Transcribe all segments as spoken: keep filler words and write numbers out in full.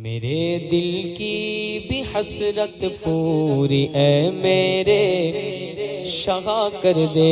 میرے دل کی بھی حسرت پوری اے میرے شغا کر دے،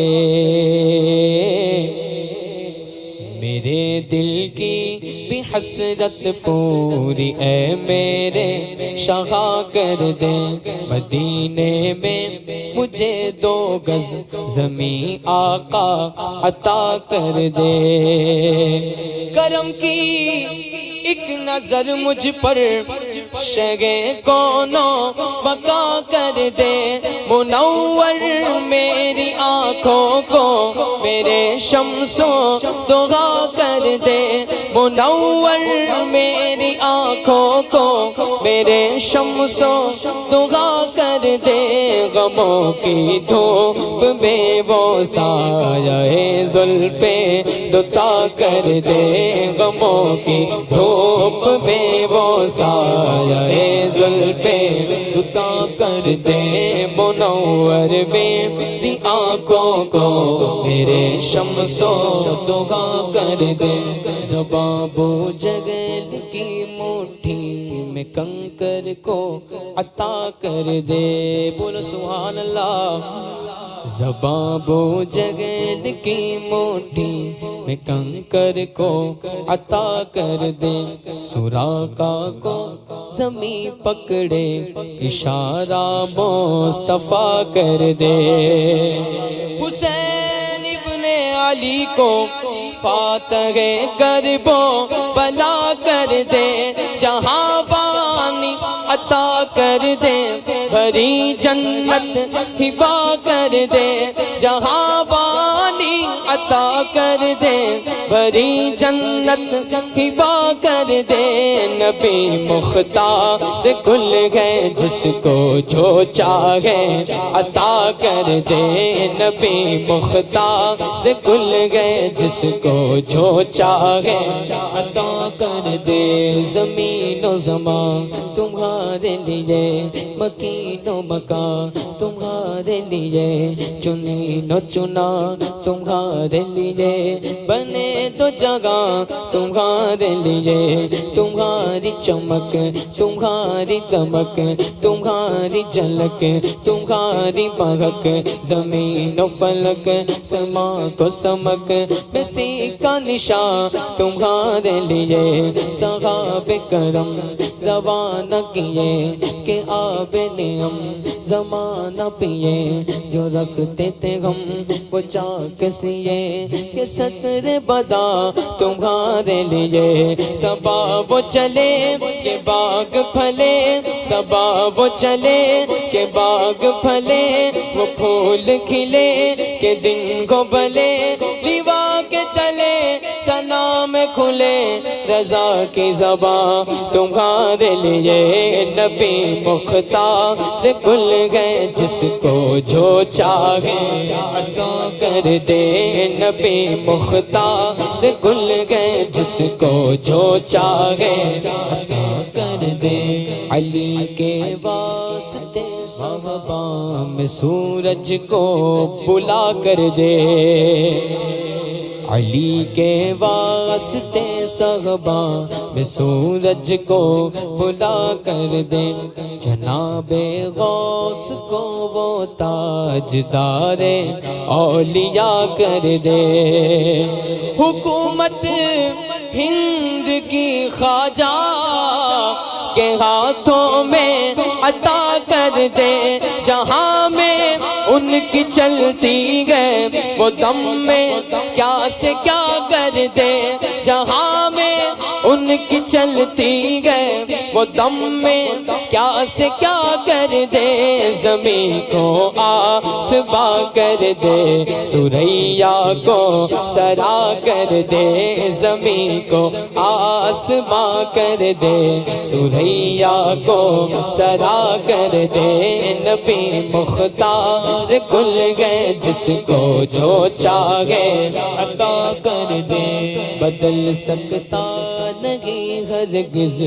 میرے دل کی بھی حسرت پوری اے میرے شغا کر دے، مدینے میں مجھے دو گز زمین آقا عطا کر دے، کرم کی ایک نظر مجھ پر شگے کونوں بقا کر دے، منور میری آنکھوں کو میرے شمسوں دغا کر دے، منور میری آنکھوں کو میرے شمسوں دغا کر دے، غموں کی دھوپ میں وہ سایہ زلفے دتا کر دے، غموں کی دھوپ میں وہ سایہ زلفے دتا کر دے، منور میری آنکھوں کو میرے شمسوں دغا کر دے، زباں بو جگل کی مٹھی میں کنکر کو عطا کر دے، بولو سبحان اللہ، زباں بو جگل کی مٹھی میں کنکر کو عطا کر دے، سراقہ کو زمین پکڑے اشارہ مصطفیٰ کر دے، حسین ابن علی کو فاتح کربوں بلا کر دے، جہاں بانی عطا کر دے، بھری جنت ہبا کر دے، جہاں بانی عطا کر دے، بھری جنت ہبا کر دے، نبی مختار کل گئے جس کو جو چاہے عطا کر دے، نبی مختار کل گئے جس کو جو چاہے عطا کر دے، زمین و زمان تمہارے لیے، مکین و مکان تمہارے لیے، چنین و چنا تمہارے لیے، بنے تو جگہ تمہارے لیے، تمہاری چمک تمہاری دمک تمہاری جھلک تمہاری مہک، زمین و فلک سما کو سمک بسی کا نشان تمہارے لیے، صحاب کرم روانہ کیے کہ آب نعم زمانہ پیے، جو رکھتے تھے ہم وہ چاک سیے کہ سطر بدا تمہارے لیے، صبا وہ چلے کہ باغ پھلے، صبا وہ چلے کہ باغ پھلے، وہ پھول کھلے کہ دن کو بلے، لیوا کے تلے تنا میں کھلے، رضا کی زبان تمہارے لیے، نبی مختار کل گئے جس کو جو چاہے عطا کر دے، نبی مختار کل گئے جس کو جو چاہے عطا کر دے، علی کے واسطے صحابہ میں سورج کو بلا کر دے، علی کے واسطے صحابہ میں سورج کو بلا کر دے، جناب غوث کو وہ تاجدار اولیاء کر دے، حکومت ہند کی خواجہ کے ہاتھوں میں عطا کر دے، جہاں میں ان کی چلتی ہے وہ دم میں کیا سے کیا کر دے، جہاں میں ان کی چلتی ہے وہ دم میں کیا سے کیا کر دے، زمین کو آسبا کر دے، سوریا کو سرا کر دے، زمین کو آسبا کر دے، سوریا کو سرا کر دے، نبی مختار کل گئے جس کو جو چاہے عطا کر دے، بدل سکتا نہیں ہرگز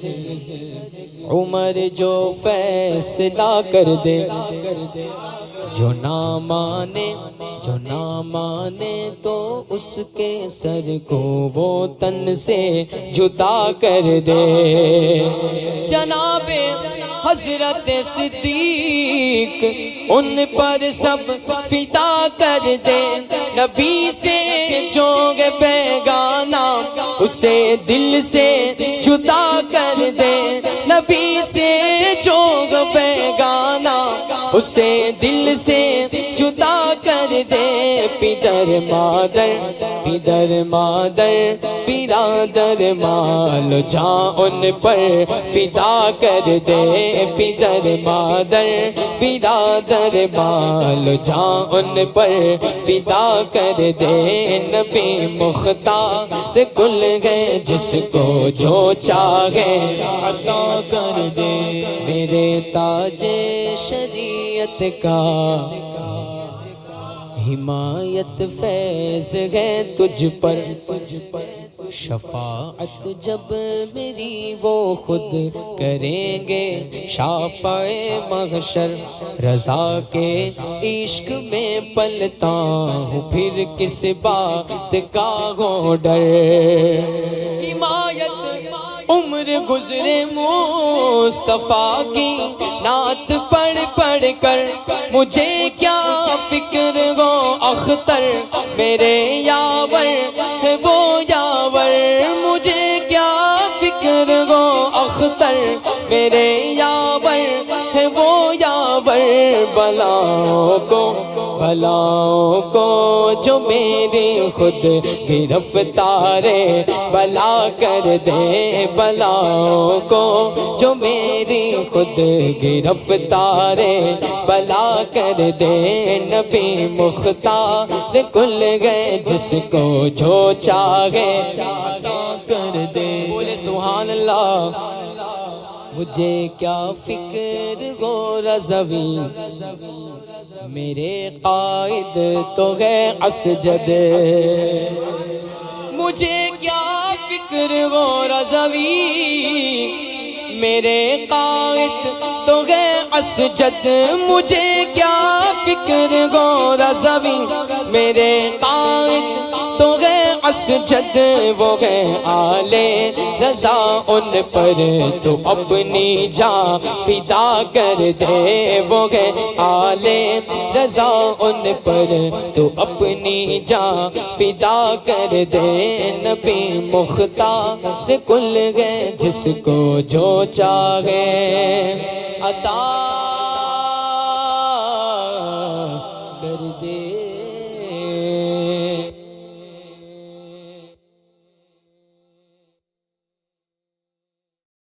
عمر جو فیصلہ کر دے، جو نہ مانے جو نہ مانے تو اس کے سر کو وہ تن سے جدا کر دے، جناب حضرت صدیق ان پر سب فدا کر دے نبی سے جو بیگانہ اسے دل سے جدا کر دے نبی سے جو بیگانہ اسے دل سے جدا کر دے پدر مادر پدر مادر برادر مال جان ان پر فدا کر دے پدر مادر برادر مال جان ان پر فدا کر دے نبی مختار کل گئے جس کو جو چاہے عطا کر دے میرے تاج شریعت کا حمایت فیض ہے تجھ پر شفاعت جب میری وہ خود کریں گے شافع محشر رضا کے عشق میں پلتا ہوں پھر کس بات کا ہو ڈر حمایت عمر گزرے مصطفیٰ کی نعت پڑھ پڑھ کر مجھے کیا فکر ہو اختر میرے یاور ہے وہ یاور مجھے کیا فکر ہو اختر میرے یاور ہے وہ یاور بلاؤں کو بلاؤں کو جو میری خود گرفتار بلا کر دے بلاؤں کو جو میری خود گرفتار بلا کر دے نبی مختار کل گئے جس کو جو چاہے عطا کر دے بولے سبحان اللہ مجھے کیا فکر ہو رضوی میرے قائد تو ہے اسجد مجھے کیا فکر ہو رضوی میرے قائد تو ہے اسجد مجھے کیا فکر ہو رضوی میرے قائد تو ہے اسجد وہ ہے آل رضا ان پر تو اپنی جان فدا کر دے وہ ہے آل رضا ان پر تو اپنی جان فدا کر دے نبی مختار کل گئے جس کو جو چاہے عطا